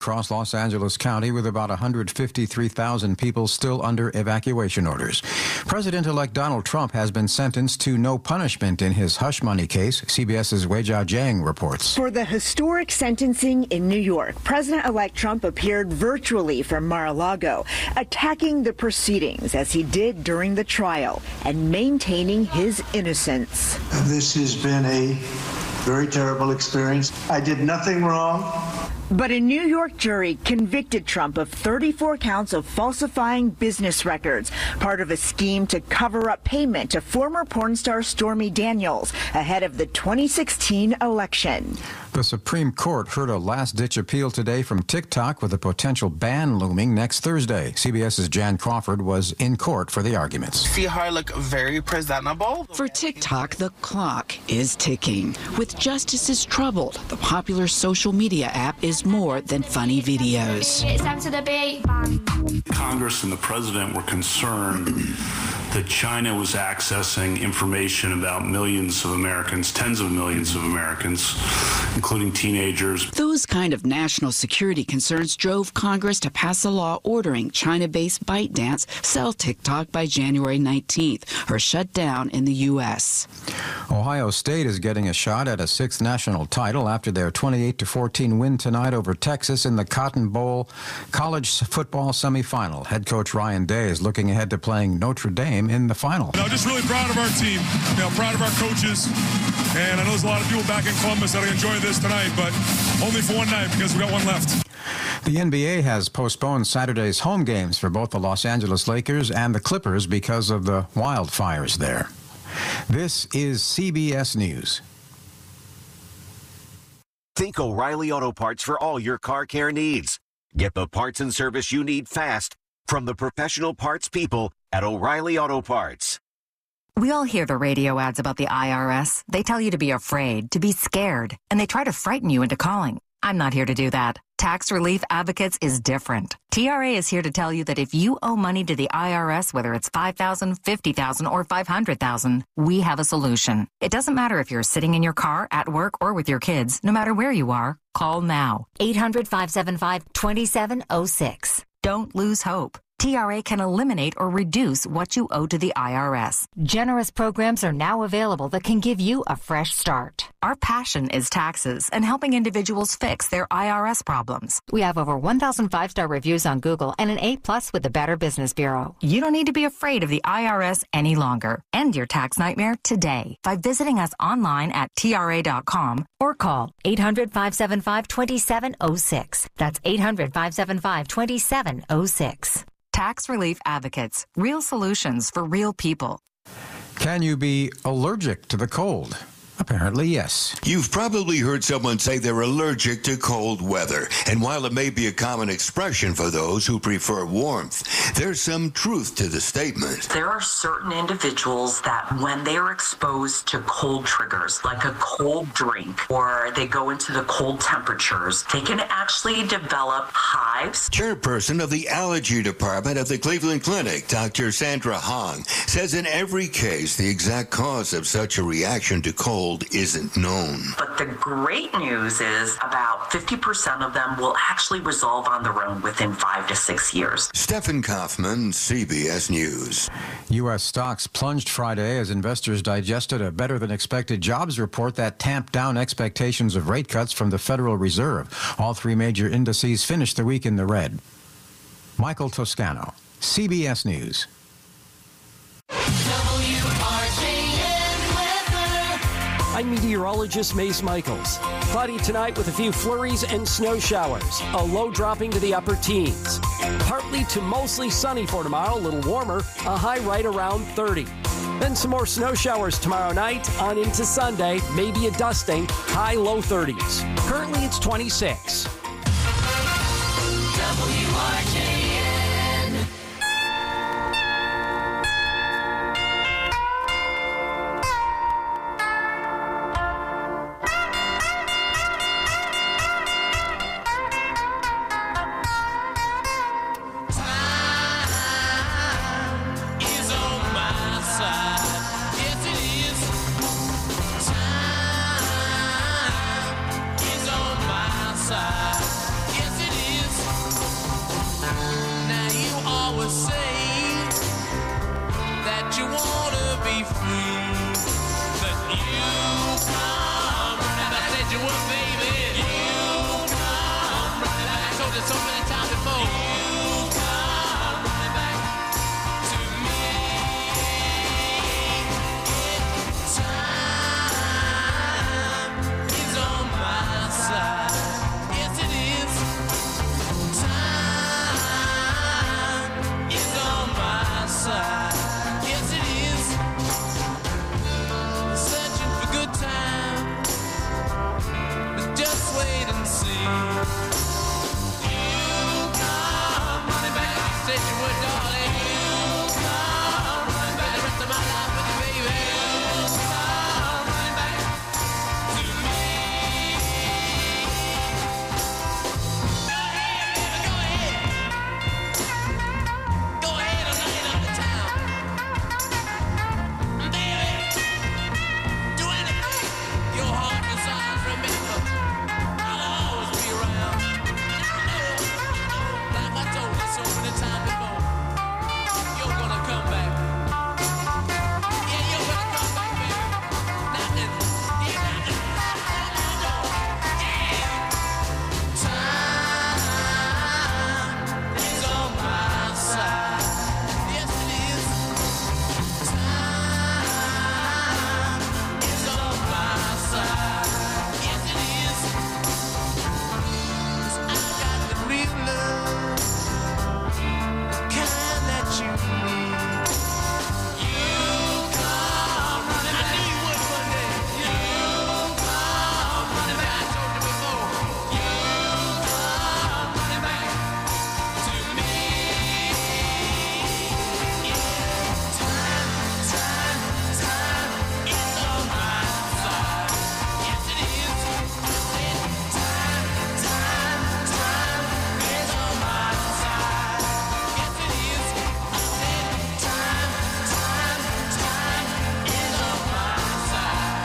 across Los Angeles County, with about 153,000 people still under evacuation orders. President-elect Donald Trump has been sentenced to no punishment in his hush money case, CBS's Weijia Jiang reports. For the historic sentencing in New York, President-elect Trump appeared virtually from Mar-a-Lago, attacking the proceedings as he did during the trial and maintaining his innocence. This has been a very terrible experience. I did nothing wrong. But a New York jury convicted Trump of 34 counts of falsifying business records, part of a scheme to cover up payment to former porn star Stormy Daniels ahead of the 2016 election. The Supreme Court heard a last-ditch appeal today from TikTok with a potential ban looming next Thursday. CBS's Jan Crawford was in court for the arguments. See how I look very presentable? For TikTok, the clock is ticking. With justices troubled, the popular social media app is more than funny videos. It's time to debate. Congress and the president were concerned that China was accessing information about millions of Americans, tens of millions of Americans, including teenagers. Those kind of national security concerns drove Congress to pass a law ordering China-based ByteDance sell TikTok by January 19th, or shut down in the U.S. Ohio State is getting a shot at a sixth national title after their 28-14 win tonight over Texas in the Cotton Bowl college football semifinal. Head coach Ryan Day is looking ahead to playing Notre Dame in the final. Just really proud of our team, proud of our coaches. And I know there's a lot of people back in Columbus that are enjoying this tonight, but only for one night because we got one left. The NBA has postponed Saturday's home games for both the Los Angeles Lakers and the Clippers because of the wildfires there. This is CBS News. Think O'Reilly Auto Parts for all your car care needs. Get the parts and service you need fast from the professional parts people at O'Reilly Auto Parts. We all hear the radio ads about the IRS. They tell you to be afraid, to be scared, and they try to frighten you into calling. I'm not here to do that. Tax Relief Advocates is different. TRA is here to tell you that if you owe money to the IRS, whether it's $5,000, $50,000, or $500,000, we have a solution. It doesn't matter if you're sitting in your car, at work, or with your kids. No matter where you are, call now. 800-575-2706. Don't lose hope. TRA can eliminate or reduce what you owe to the IRS. Generous programs are now available that can give you a fresh start. Our passion is taxes and helping individuals fix their IRS problems. We have over 1,000 five-star reviews on Google and an A+ with the Better Business Bureau. You don't need to be afraid of the IRS any longer. End your tax nightmare today by visiting us online at TRA.com or call 800-575-2706. That's 800-575-2706. Tax Relief Advocates. Real solutions for real people. Can you be allergic to the cold? Apparently, yes. You've probably heard someone say they're allergic to cold weather. And while it may be a common expression for those who prefer warmth, there's some truth to the statement. There are certain individuals that when they are exposed to cold triggers, like a cold drink, or they go into the cold temperatures, they can actually develop hives. Chairperson of the allergy department of the Cleveland Clinic, Dr. Sandra Hong, says in every case, the exact cause of such a reaction to cold isn't known. But the great news is about 50% of them will actually resolve on their own within 5 to 6 years. Stephen Kaufman, CBS News. U.S. stocks plunged Friday as investors digested a better-than-expected jobs report that tamped down expectations of rate cuts from the Federal Reserve. All three major indices finished the week in the red. Michael Toscano, CBS News. I'm meteorologist Mace Michaels. Cloudy tonight with a few flurries and snow showers. A low dropping to the upper teens. Partly to mostly sunny for tomorrow, a little warmer, a high right around 30. Then some more snow showers tomorrow night on into Sunday, maybe a dusting, high low 30s. Currently it's 26. WRJN. Yes, it is. always say that you wanna be free, but you come running back. I said you would, baby. You come running back. I told you so many times before. You come running back to me. Time is on my side. Yes, it is. Time is on my side. Yes, it is. Searching for good times, but just wait and see. You come running back. You said you would, darling. You come running back. The rest of my life with you, baby. You come running back to me. Go ahead, baby, go ahead. Go ahead and light up the town. Baby, do anything your heart desires. Remember, I'll always be around. Like I told you so many times before, you're gonna come back. Yeah, you're gonna come back, baby. Knocking. Yeah, knocking. Yeah. Time is on my side. Yes, it is. Time is on my side. Yes, it is. 'Cause I got the real love, the kind that you need. You come running back. I knew you would one day. You come running back. I told you before. You come running back to me. Yeah. Time is on my side. Yes, it is. I said time is on my side. Yes, it is. I said time is on my side.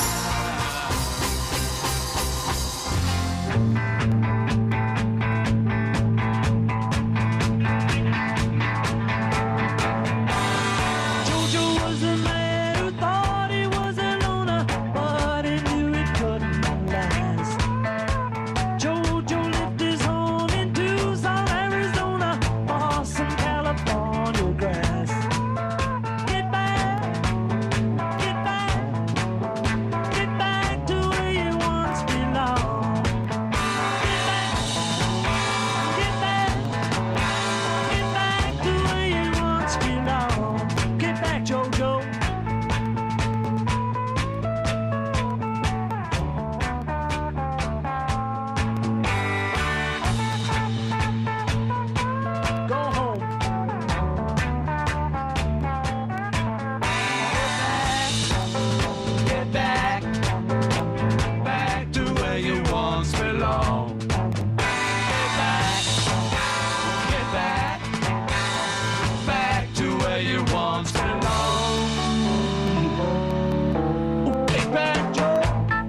Jojo was a man who thought he was a loner, but he knew it couldn't last. Jojo lived his home in Tucson, Arizona, for some California grass. Get back to where you once belonged. Get back to where you once belonged. Get back, Jojo. Go home. Get back to where you once belonged. Get back to where you once belonged. Get back, Joe.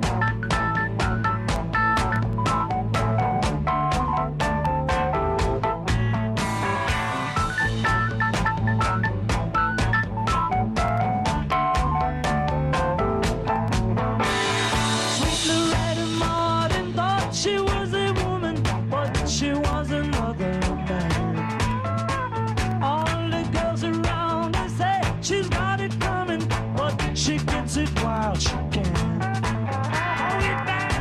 Sweet Loretta Martin thought she was a woman, but she was another man. All the girls around her say she's got it coming, but she gets it while she can. Oh, get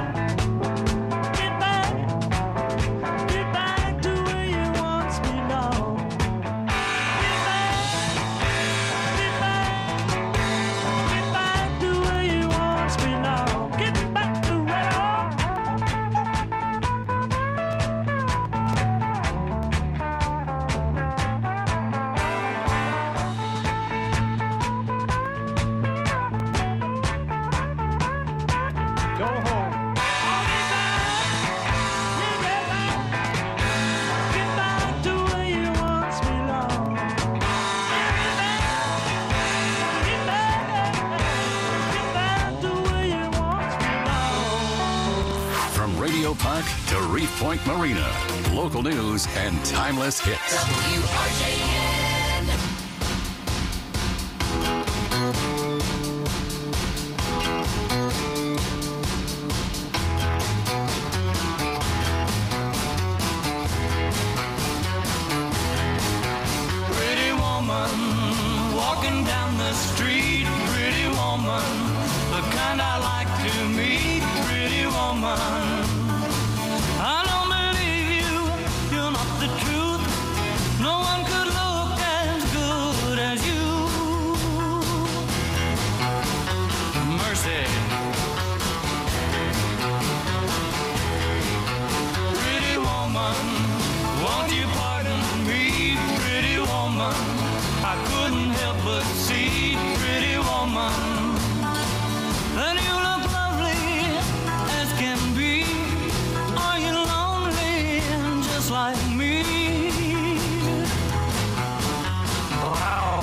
back to where you once belonged. Get back to where you once belonged. Get back to where go home. Get back to where you once belonged. Get back to where you once belonged. From Radio Park to Reef Point Marina, local news and timeless hits. WRJN. Won't you pardon me, pretty woman? I couldn't help but see, pretty woman, that you look lovely as can be. Are you lonely just like me? Wow.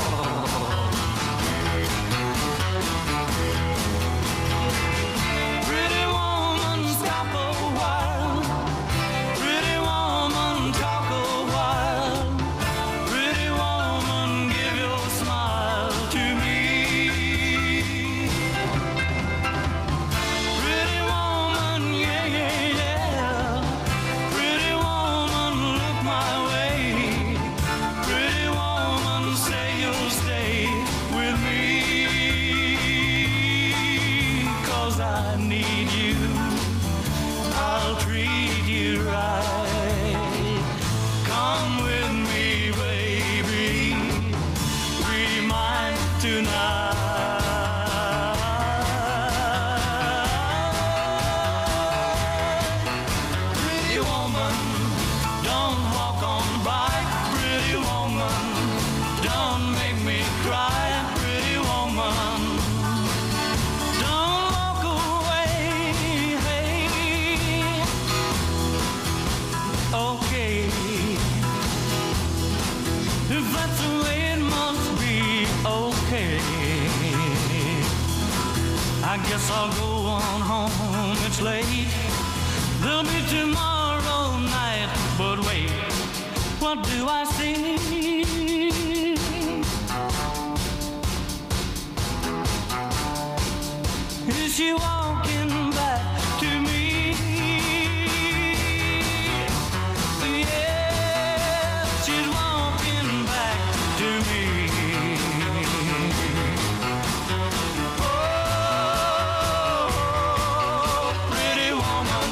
Pretty woman, stop a while. Pretty woman, talk a while. Pretty woman, give your smile to me. Pretty woman, yeah, yeah, yeah. Pretty woman, look my way. Pretty woman, say you'll stay with me. 'Cause I need you. I'll treat you right. Come with me, baby. Be mine tonight. Pretty woman, don't walk on by. Pretty woman, don't make me cry. Pretty woman, don't walk away. Hey. Okay, if that's the way it must be, okay. I guess I'll go on home, it's late. There'll be tomorrow night, but wait, what do I see? Is she walking back to me? Yeah, she's walking back to me. Oh, pretty woman.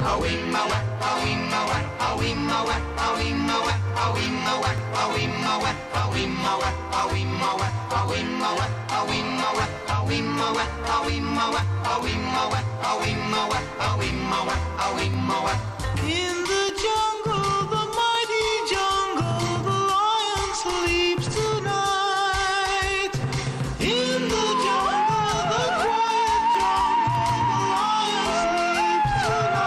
In the jungle, the mighty jungle, the lion sleeps tonight. In the jungle, the quiet jungle, the lion sleeps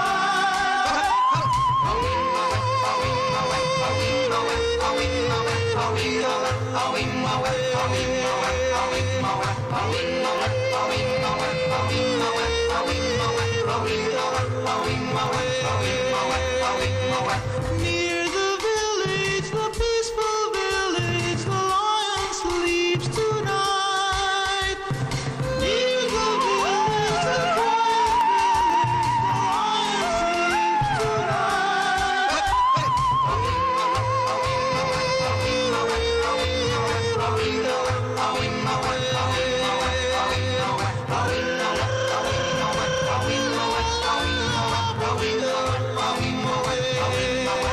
Near the village, the peaceful village, the lion sleeps tonight. Near the village, the quiet village, the lion sleeps tonight.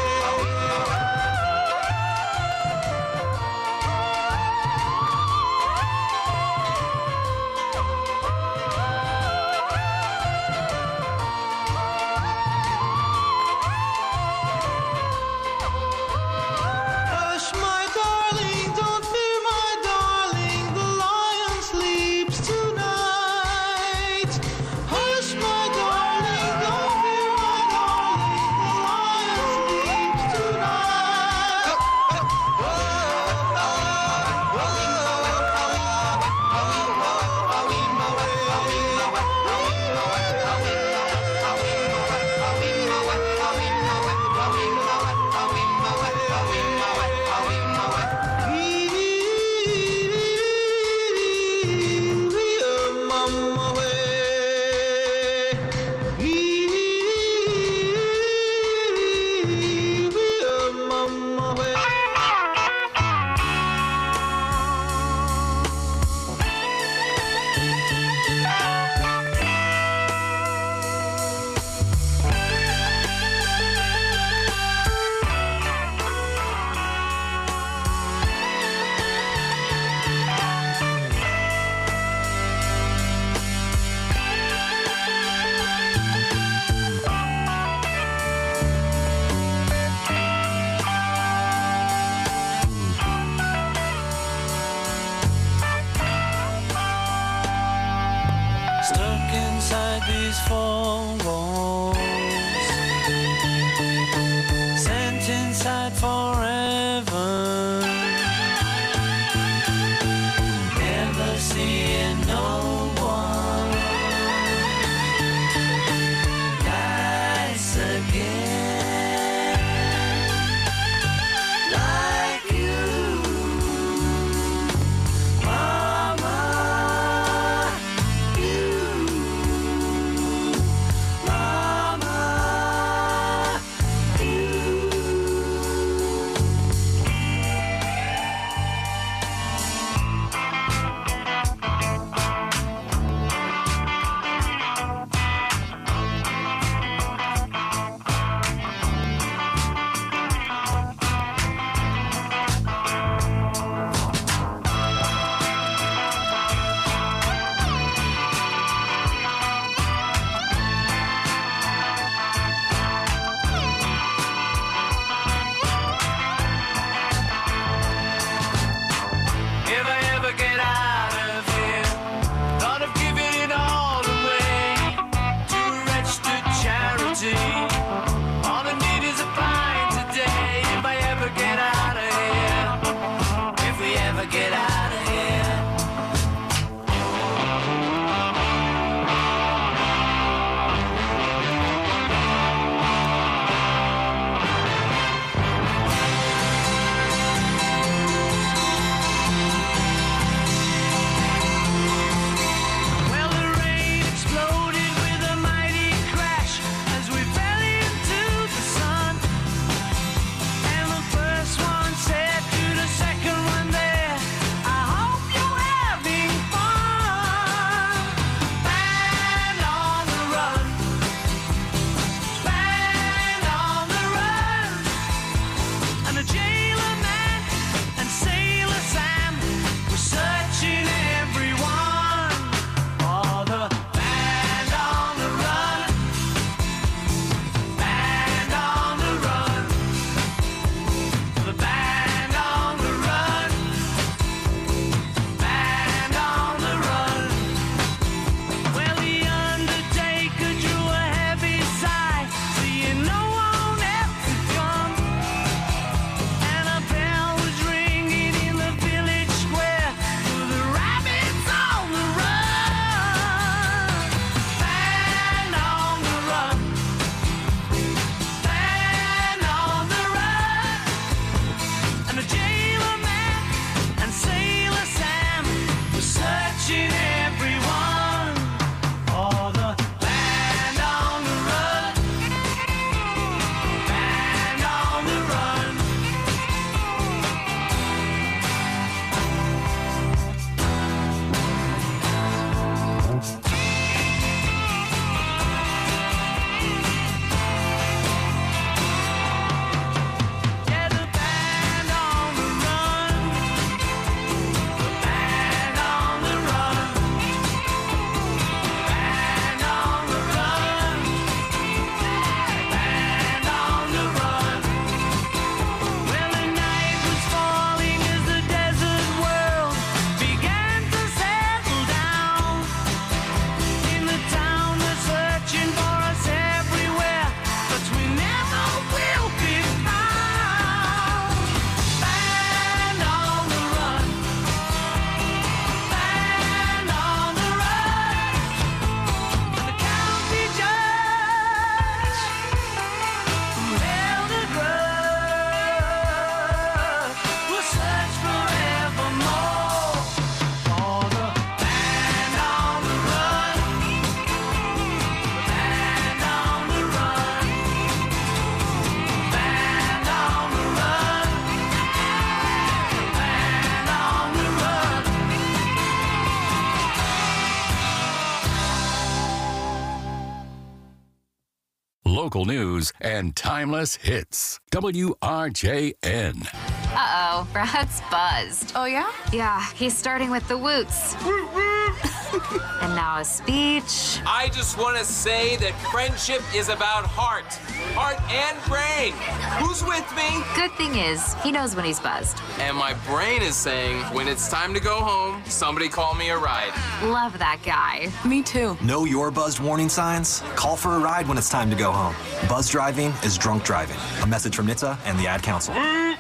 local news, and timeless hits. WRJN. Uh-oh, Brad's buzzed. Oh, yeah? Yeah, he's starting with the woots. And now a speech. I just want to say that friendship is about heart and brain. Who's with me? Good thing is, he knows when he's buzzed. And my brain is saying, when it's time to go home, somebody call me a ride. Love that guy. Me too. Know your buzzed warning signs? Call for a ride when it's time to go home. Buzz driving is drunk driving. A message from NHTSA and the Ad Council.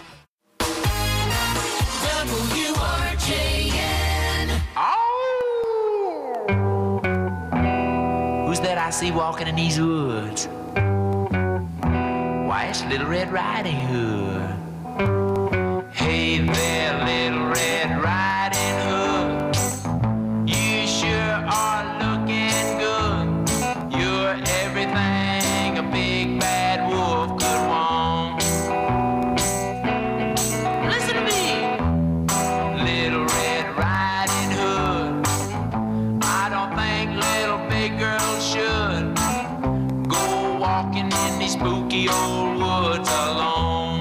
WRJN. Who's that I see walking in these woods? Why, it's Little Red Riding Hood. Hey there, Little Red Riding Hood. You sure are looking good. You're everything a big bad wolf could want. Listen to me, Little Red Riding Hood. I don't think little big girls should go walking in these spooky old woods alone.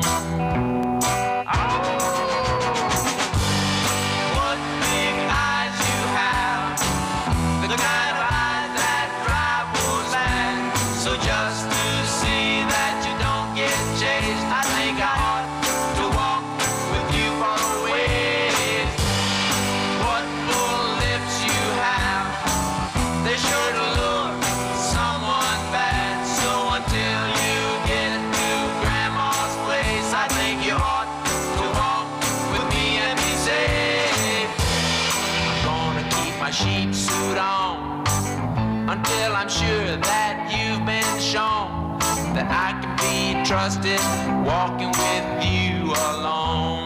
What big eyes you have, the kind of eyes that drive wolves mad. So just to see that you don't get chased, I think I ought to walk with you for a ways. What full lips you have, they sure to look someone bad. So until you get to Grandma's place, I think you ought to walk with me and be safe. I'm gonna keep my sheep suit on until I'm sure that you've been shown that I can be trusted walking with you alone.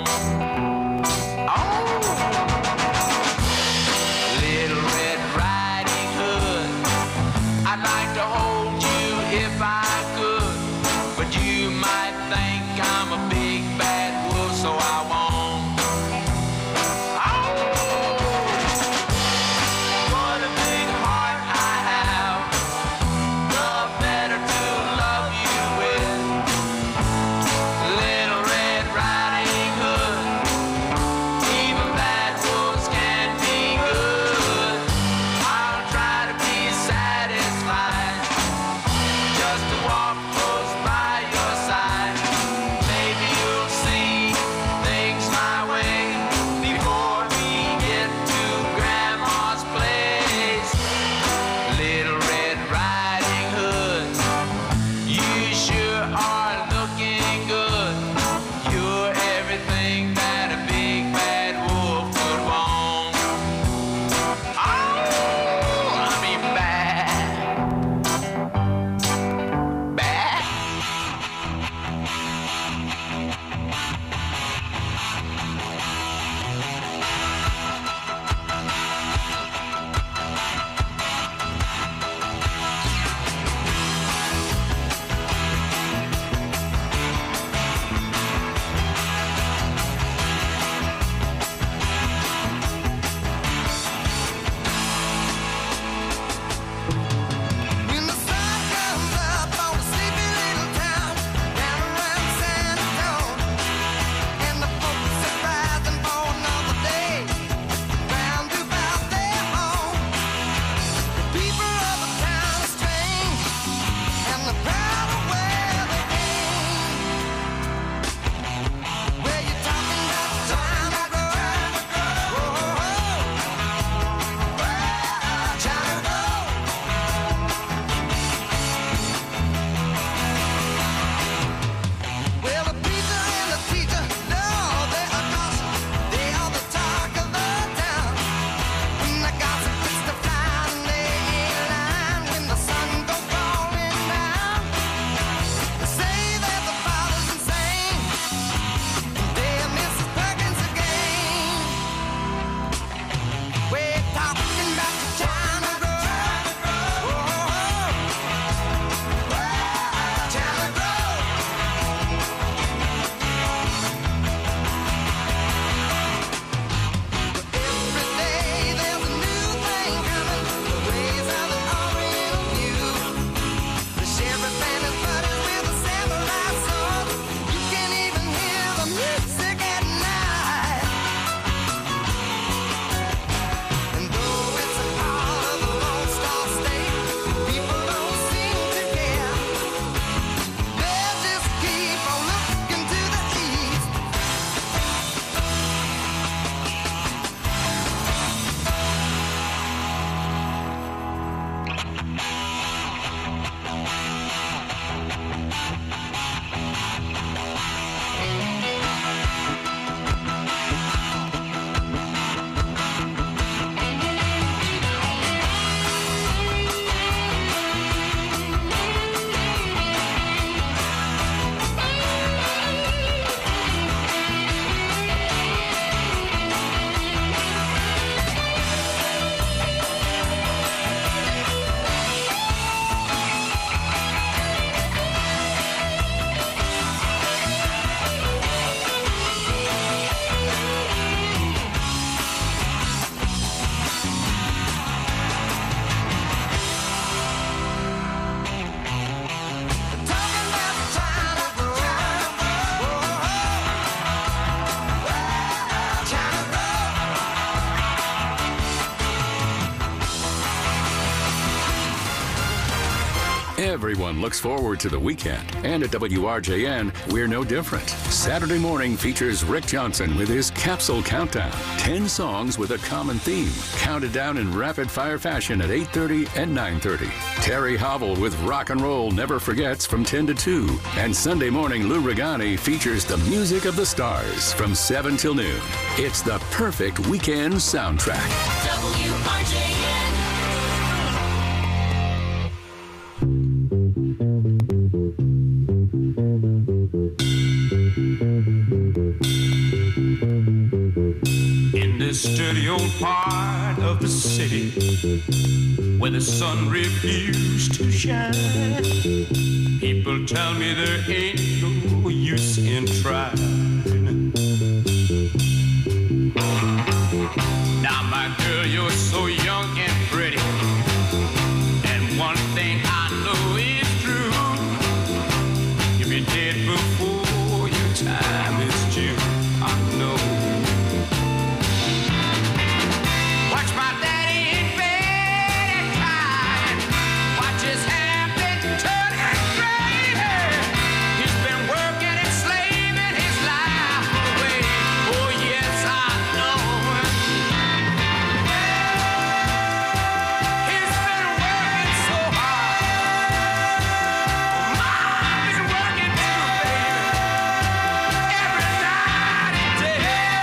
Little Red Riding Hood, I'd like to hold you if I could, but you might think I'm a big bad wolf, so I won't. What a big heart I have, the better to love you with. Little Red Riding Hood. Everyone looks forward to the weekend, and at WRJN, we're no different. Saturday morning features Rick Johnson with his Capsule Countdown. 10 songs with a common theme, counted down in rapid-fire fashion at 8:30 and 9:30. Terry Hobble with Rock and Roll Never Forgets from 10 to 2. And Sunday morning, Lou Regani features the music of the stars from 7 till noon. It's the perfect weekend soundtrack. WRJN. In this dirty old part of the city where the sun refused to shine, people tell me there ain't no use in trying. Now, my girl, you're so young and pretty, and one thing I know is true: you'll be dead before your time is due. I know. Watch my daddy in bed at night. Watch his hair been turning gray. He's been working and slaving his life away. Oh yes, I know. He's been working so hard. Mom been working too, baby. Every night and day.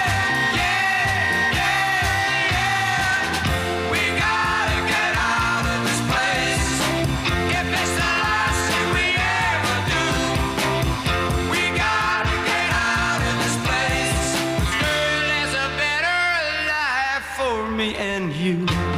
We gotta get out of this place. If it's the last thing we ever do, we gotta get out of this place. 'Cause girl, there's a better life for me and you.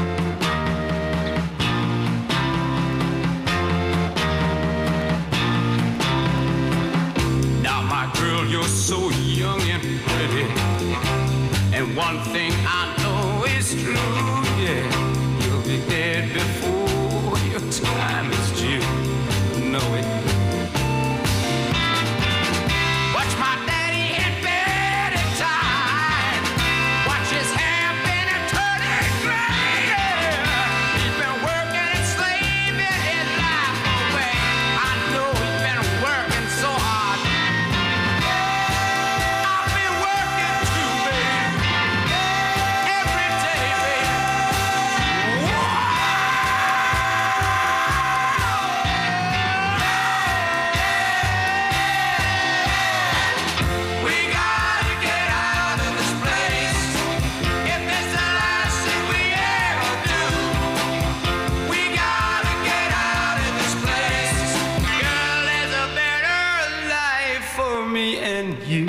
Now, my girl, you're so young and pretty, and one thing I know is true, yeah, you'll be dead before your time is due. Know it. Watch my daddy in bed at time. Watch his hair been turning gray. He's been working and slaving his life away. I know he's been working so hard. I've been working too, baby. Every day, baby. We gotta get out of this place. If it's the last thing we ever do, we gotta get out of this place. Girl, there's a better life for me and you.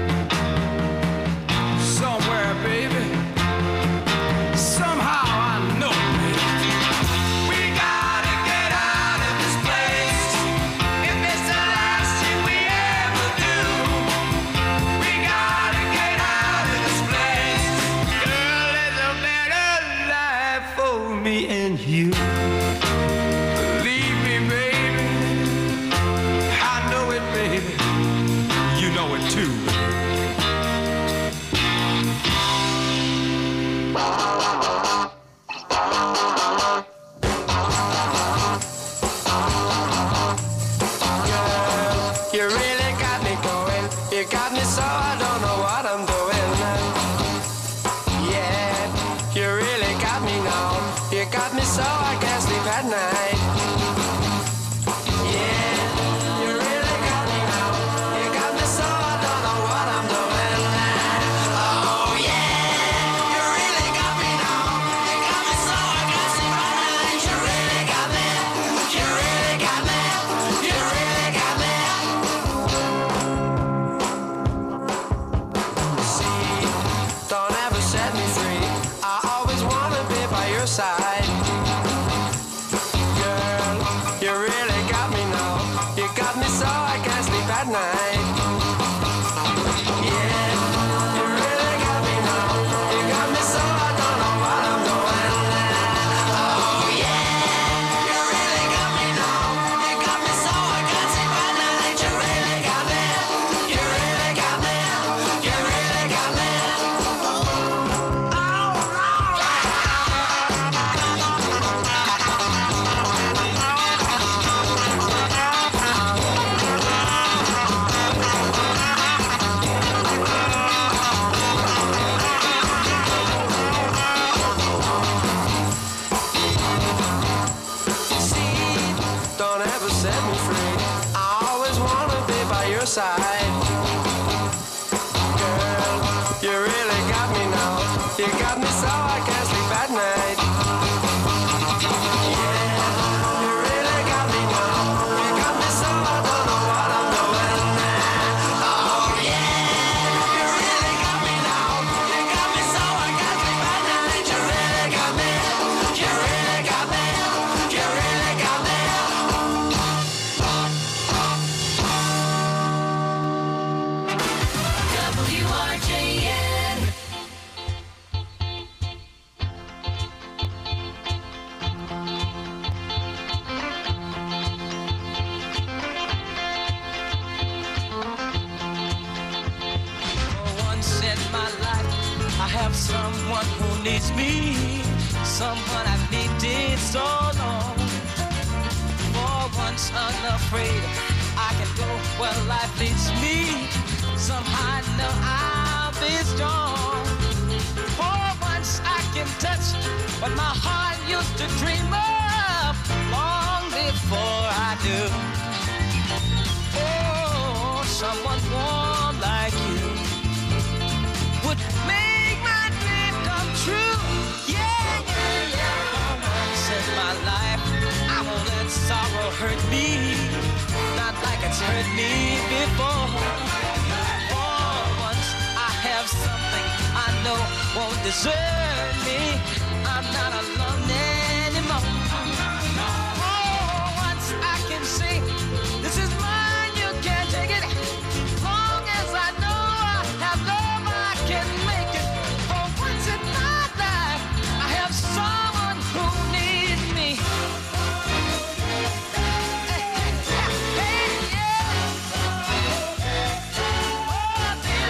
Somewhere, baby. Somehow I know, baby. We gotta get out of this place. If it's the last thing we ever do, we gotta get out of this place. Girl, there's a better life for me and you. Believe me, baby. I know it, baby. You know it too. You really got me going. You got me so I don't know what I'm doing. Yeah, you really got me now. You got me so I can't sleep at night. Yeah, you really got me now. You got me so I don't know what I'm doing. Oh yeah, you really got me now. You got me so I can't sleep at night. You really got me. You really got me. You really got me. See, don't ever set me free. I always wanna be by your side. Girl, you really got me now. You got me so I can't sleep at night. Yeah, you really got me now. You got me so I don't know what I'm doing. Oh yeah, you really got me now. You got me so I can't sleep at night. You really got me. You really got me. You really got me. Oh, your side. Girl, you really got me now. You got me so I can't sleep at night. Yeah, you really got me now. You got me so I don't know what I'm doing. Oh yeah, you really got me now. You got me so I can't sleep at night. You really got me. You really got me. You really got me. WRJN. Once in my life, I have someone who needs me, someone I've needed so long. For once unafraid, I can go where life leads me. Somehow I know I'll be strong. For once I can touch what my heart used to dream of long before I knew. Oh, someone warm like you would make my dream come true. Yeah, yeah, yeah. For once in my life, I won't let sorrow hurt me, not like it's hurt me before. For once I have something I know won't desert me. I'm not alone anymore. For once I can say, this is mine, you can't take it. Long as I know I have love, I can make it. For once in my life, I have someone who needs me. Hey, yeah. Oh, dear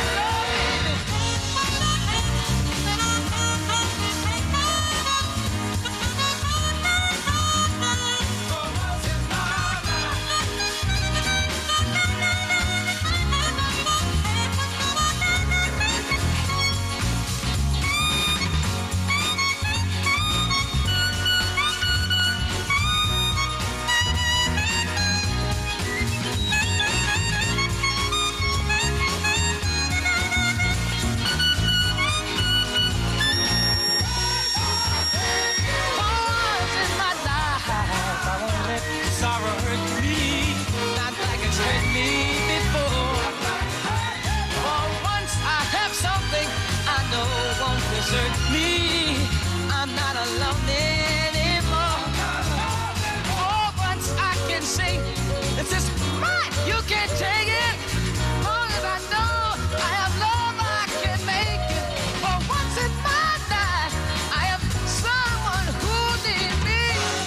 sorrow hurt me, not like it's hurt me before. For once I have something I know won't desert me. I'm not alone anymore. For once I can say, this is mine, you can't take it. Long as I know I have love, I can make it. For once in my life, I have someone who needs me.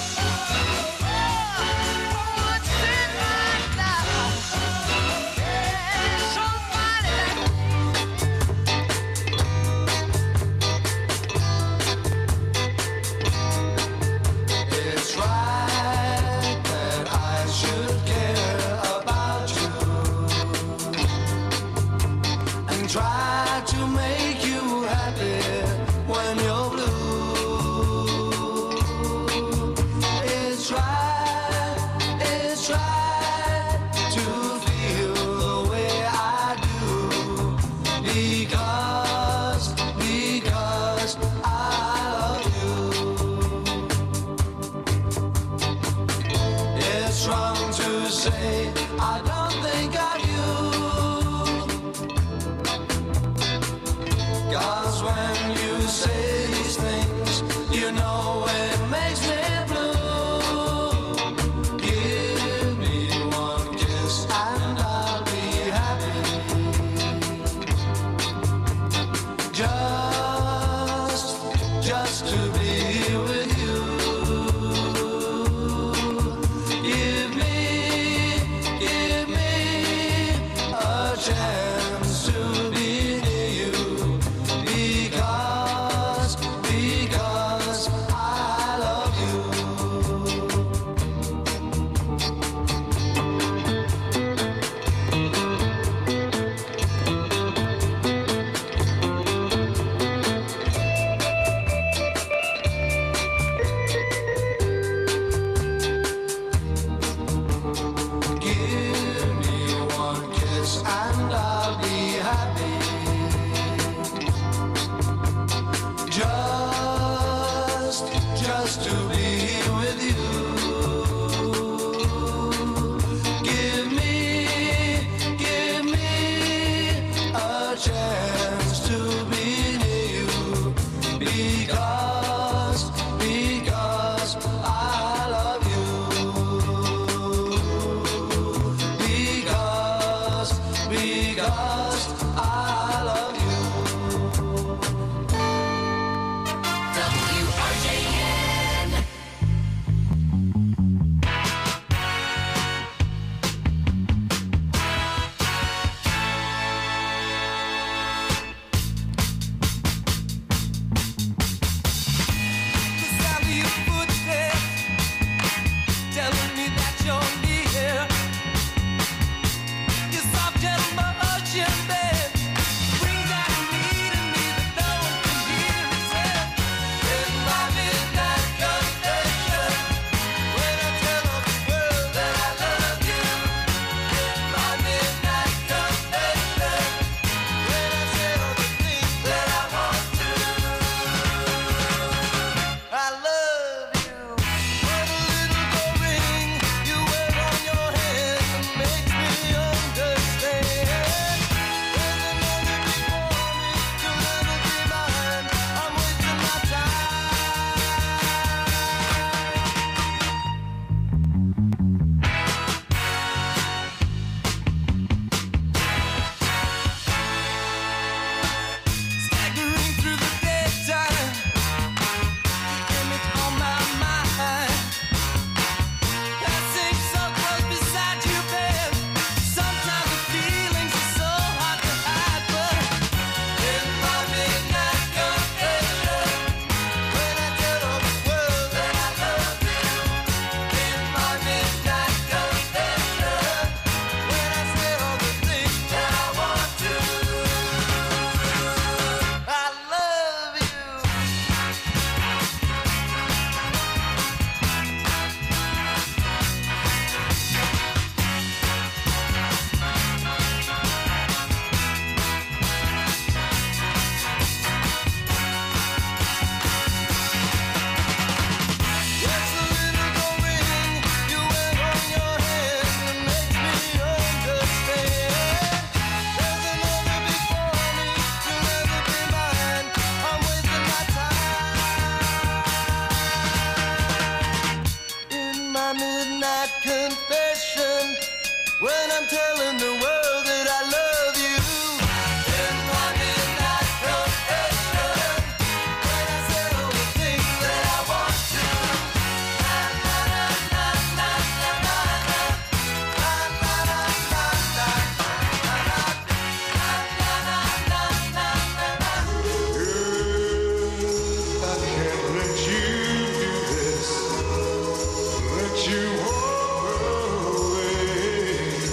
It's right that I should care about you and try to make you happy when you're blue. It's right to feel the way I do because I love you. It's wrong to say I don't think of you, 'cause when you say these things, you know it makes me blue. Give me one kiss and I'll be happy. Just to be with you. Give me a chance to be near you because I love you. Give me one kiss because I love you. WRJN. The sound of your footsteps telling me that you're near. Your soft, gentle motion, babe, brings out a need in me that no one can hear me say. In my midnight confession, when I tell all the world that I love you. In my midnight confession, when I say all the things that I want to. I love you. What a little gold ring you wear on your hand that makes me understand. There's another before me to never be mine. I'm wasting my staggering through the daytime. Image on my mind. Passing so close beside you, babe. Sometimes the feelings are so hard to hide, but in my midnight confession, when I tell all the world that I love you. In my midnight confession, when I say all the things that I want to. I love you. Yes, a little gold ring you wear on your hand that makes me understand. There's another before me to never be mine. I'm wasting my time. In my midnight confession, when I'm telling the world that I love you. In my midnight confession, when I say all the things that I want to. I can't let you do this, let you walk away.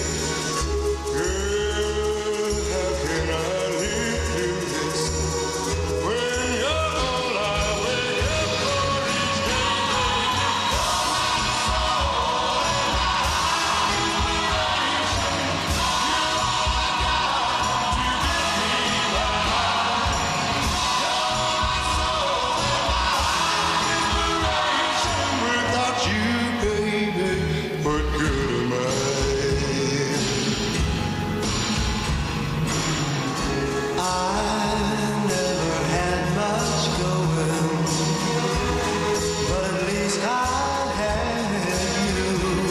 Girl, how can I live through this when you're all I wake up for each without you, baby, what good am I? I never had much going, but at least I had you.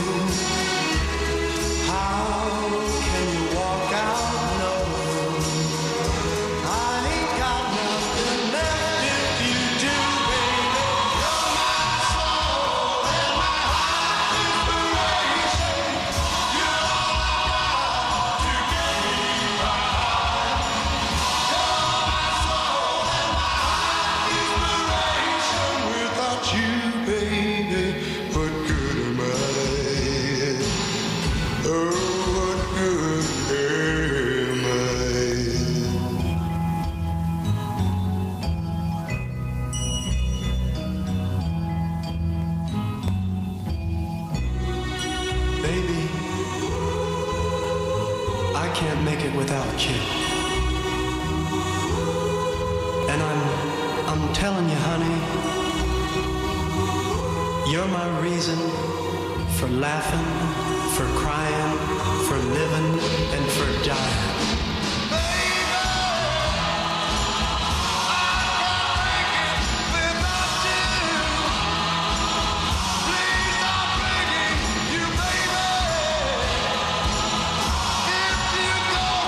How can you walk out knowing I ain't got nothing left if you do, baby? You're my soul and my heart inspiration. You're all I got to get me by. You're my soul and my heart inspiration. Without you, baby, what good am I? Oh, what good am I? Baby, I can't make it without you. And I'm telling you, honey, you're my reason for laughing, for crying, for living, and for dying. If you go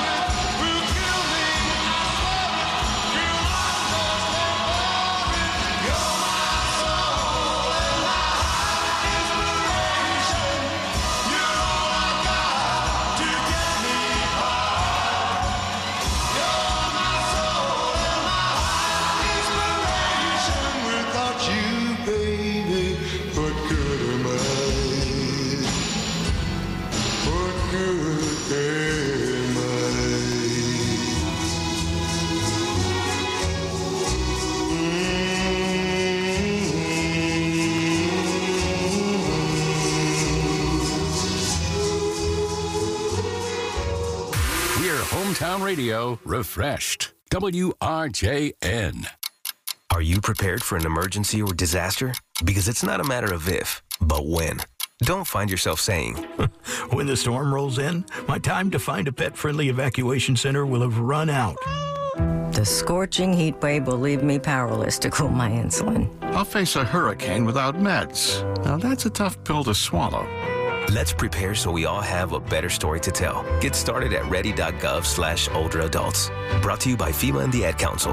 hometown radio refreshed. WRJN. Are you prepared for an emergency or disaster? Because it's not a matter of if, but when. Don't find yourself saying, when the storm rolls in, my time to find a pet-friendly evacuation center will have run out. The scorching heat wave will leave me powerless to cool my insulin. I'll face a hurricane without meds. Now that's a tough pill to swallow. Let's prepare so we all have a better story to tell. Get started at ready.gov/older adults. Brought to you by FEMA and the Ad Council.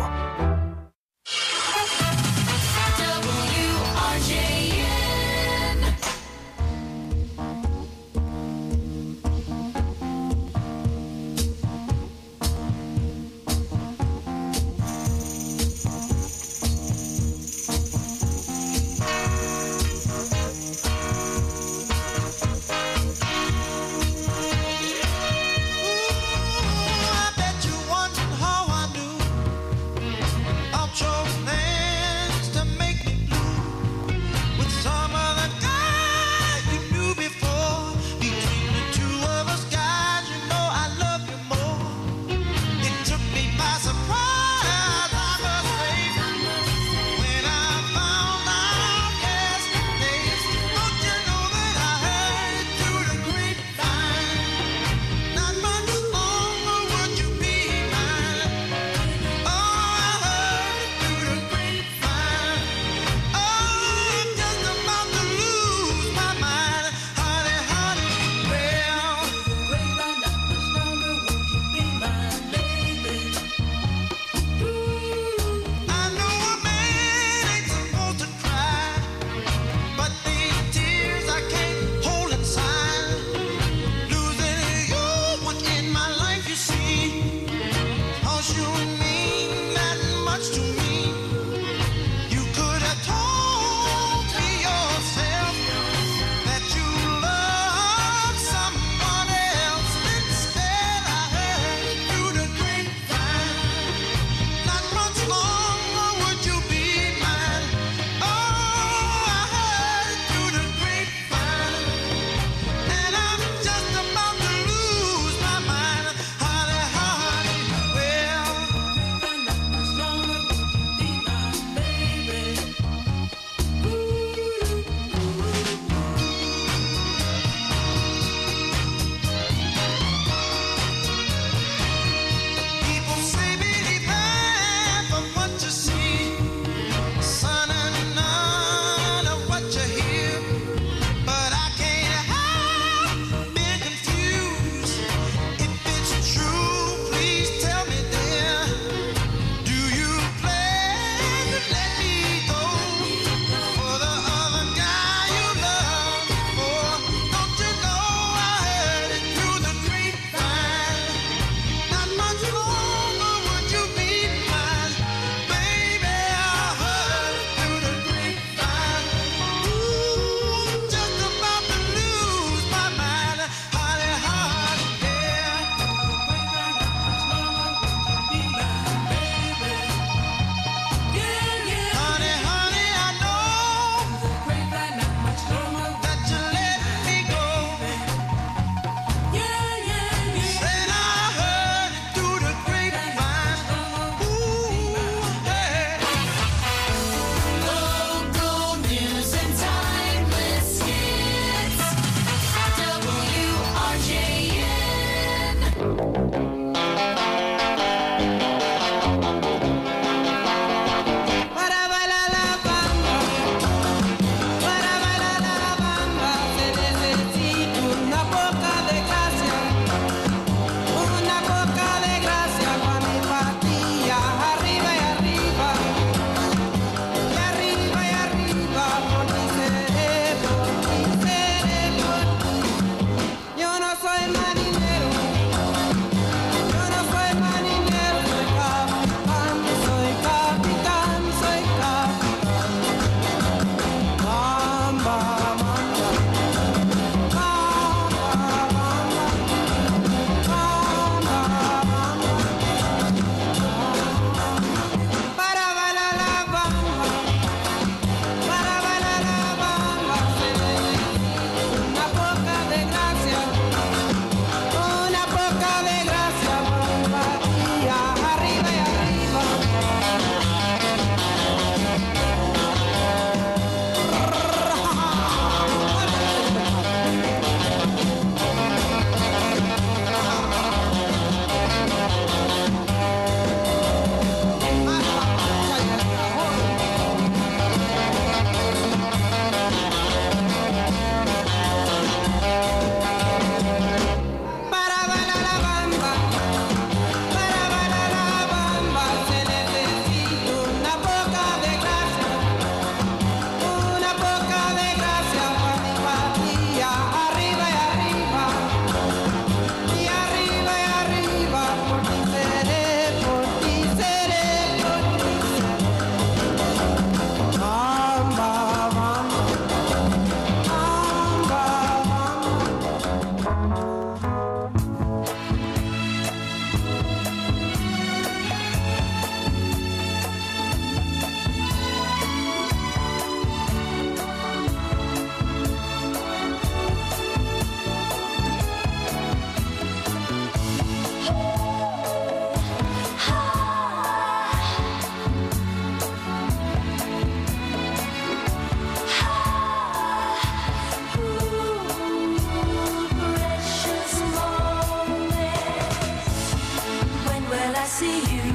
see you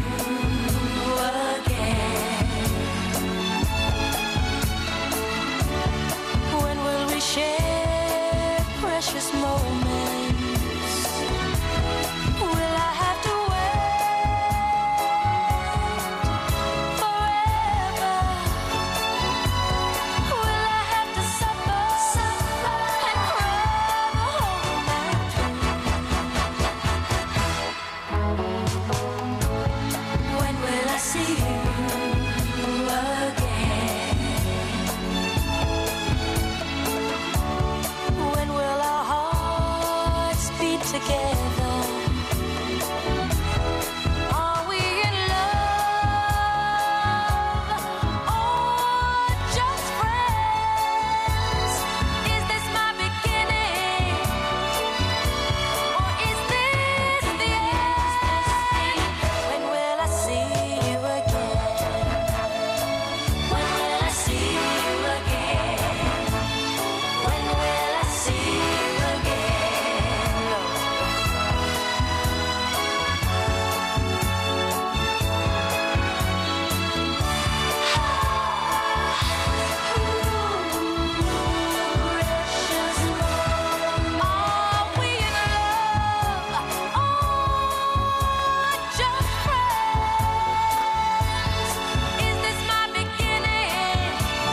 again? When will we share precious moments? Will I have to wait forever? Will I have to suffer and cry the whole night through? When will I see you again? When will our hearts beat together? Are we in love or just friends? Is this my beginning or is this the end? When will I see you again? When will I see you again? When will I see you again, Lord? Precious Lord, are we in love or just friends? Is this my beginning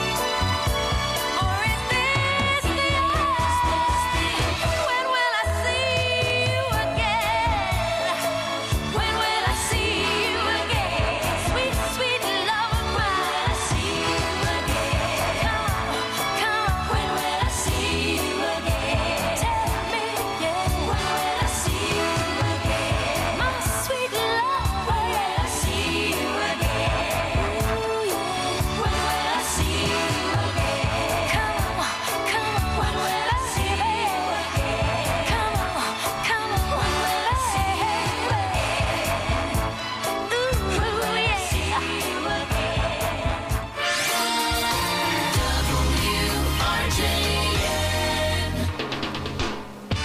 or is this the end? When will I see you again? When will I see you again? Sweet, sweet love of mine. See you again. Come, when will I see you again? Tell me, yeah. When will I see you again? My sweet love. When will I see you again? Ooh, yeah. When will I see you again? Come, when will I see you again? Come, when will I see you again? Ooh, yeah. See you WRJN.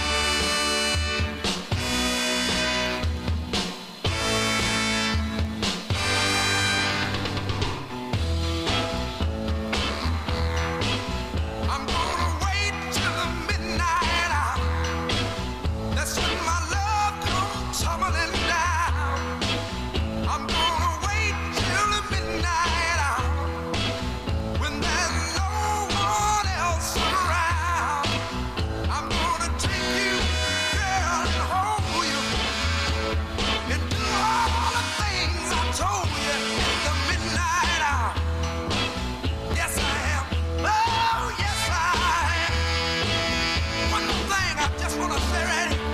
I'm gonna wait till the midnight hour. That's when my love comes tumbling down. I'm gonna wait till the midnight hour when there's no one else around. I'm gonna take you, girl, and hold you and do all the things I told you in the midnight hour. Yes, I am. Oh, yes, I am. One more thing I just want to say right here.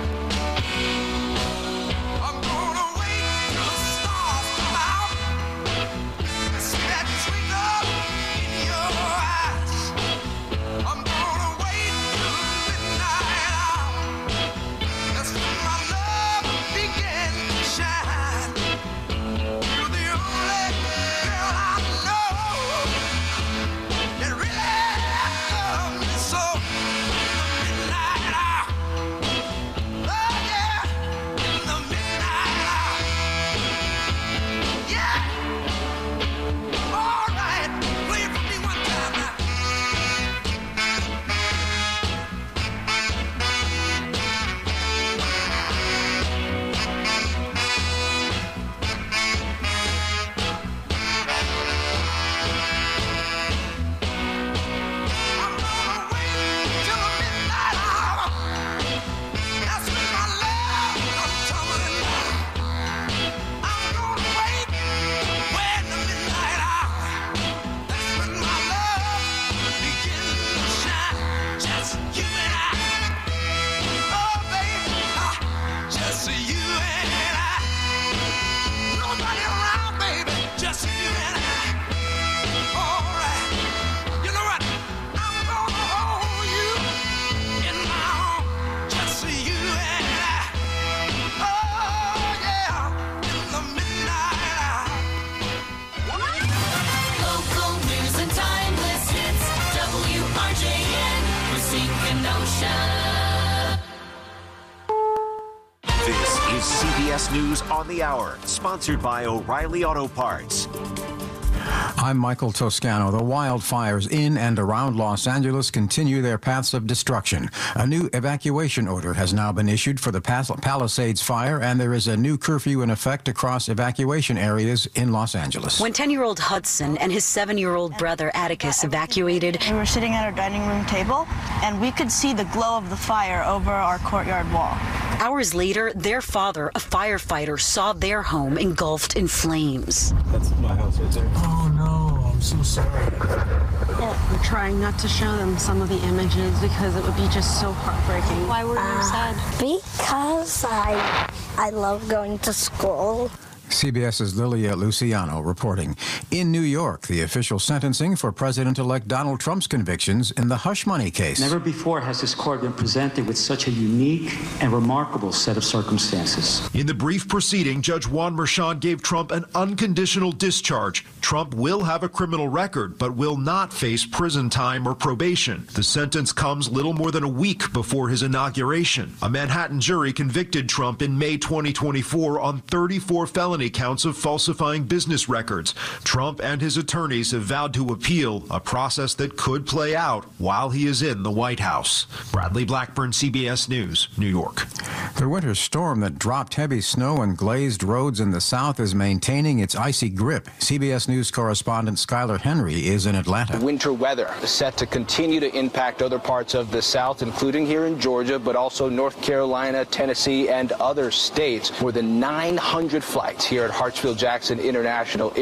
I'm gonna wait till the stars come out and see that twinkle in your eyes. I'm gonna wait till the midnight hour. That's when my love begins to shine. You're the only girl I know that really loves me so. In the midnight hour. Oh, yeah. In the midnight hour. Yeah. All right. Play it for me one time now. I'm gonna wait till the midnight hour. That's when my love comes tumbling down. I'm gonna wait when the midnight hour. That's when my love begins to shine. Just you and I. Oh, baby, just you and I. Nobody around, baby, just you and I. All right. You know what? I'm gonna hold you in my arms, just you and I. Oh, yeah, in the midnight hour. Local news and timeless hits. WRJN. Racine Kenosha. This is CBS News on the Hour, sponsored by O'Reilly Auto Parts. I'm Michael Toscano. The wildfires in and around Los Angeles continue their paths of destruction. A new evacuation order has now been issued for the Palisades fire, and there is a new curfew in effect across evacuation areas in Los Angeles. When 10-year-old Hudson and his 7-year-old brother Atticus evacuated, we were sitting at our dining room table, and we could see the glow of the fire over our courtyard wall. Hours later, their father, a firefighter, saw their home engulfed in flames. That's my house right there. Oh no, I'm so sorry. We're trying not to show them some of the images because it would be just so heartbreaking. Why were you sad? Because I love going to school. CBS's Lilia Luciano reporting. In New York, the official sentencing for President-elect Donald Trump's convictions in the hush money case. Never before has this court been presented with such a unique and remarkable set of circumstances. In the brief proceeding, Judge Juan Merchan gave Trump an unconditional discharge. Trump will have a criminal record, but will not face prison time or probation. The sentence comes little more than a week before his inauguration. A Manhattan jury convicted Trump in May 2024 on 34 felony counts of falsifying business records. Trump and his attorneys have vowed to appeal, a process that could play out while he is in the White House. Bradley Blackburn, CBS News, New York. The winter storm that dropped heavy snow and glazed roads in the south is maintaining its icy grip. CBS News correspondent Skylar Henry is in Atlanta. Winter weather is set to continue to impact other parts of the south, including here in Georgia, but also North Carolina, Tennessee, and other states. More than 900 flights here at Hartsfield-Jackson International